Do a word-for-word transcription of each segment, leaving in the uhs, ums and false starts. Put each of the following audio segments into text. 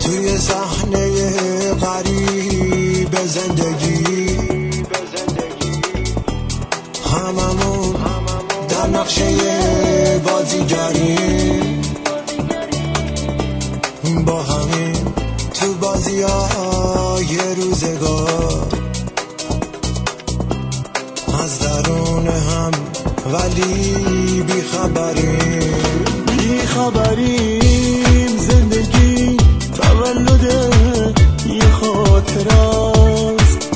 توی صحنه غریب زندگی هممون در نقشه بازیگری با همین تو بازی های روزگار از درون هم ولی بی خبریم بی خبریم زندگی تولد یه خاطر است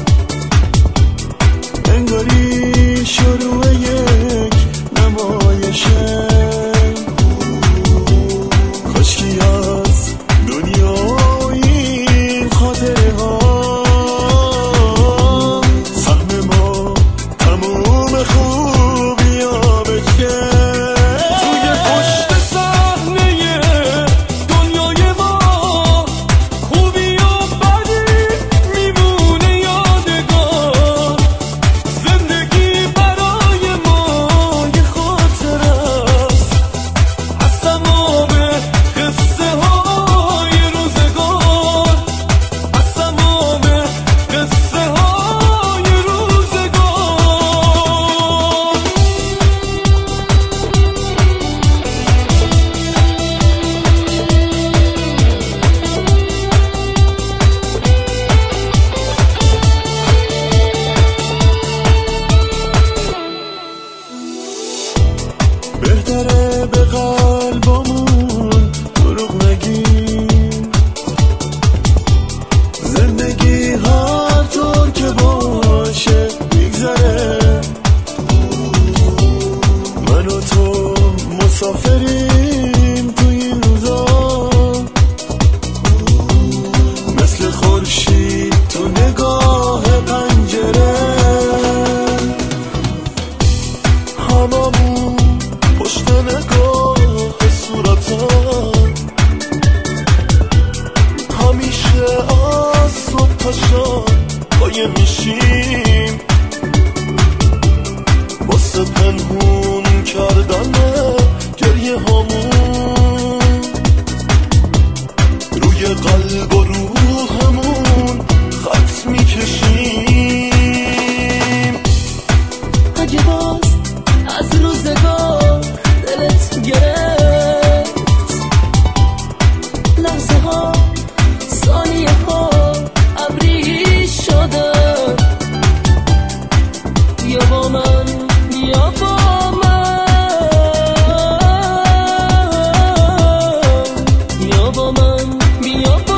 انگاری شروع یک نمایشه کاشکی از دنیا این خاطره ها سهم ما تموم خوبی ها بشه توی پشت صحنه دنیای ما خوبی و بدی میمونه یادگار زندگی برای ما یه خاطره است از تمام قصه های روزگار از تمام قصه های روزگار بهتره به قلبمون دروغ نگیم زندگی هر طور که باشه میگذره من و تو مسافریم تو این روزا مثل خورشید تو نگاه پنجره هممون پشت نگاه صورتم همیشه از صبح تا شب قایم میشیم واسه پنهون کردن گریه هامون روی قلب و روحمون خط میکشیم اگه باز از روزگار دلت گرفت لحظه ها ثانیه ها ابری شده یا با من یا با من یا با من یا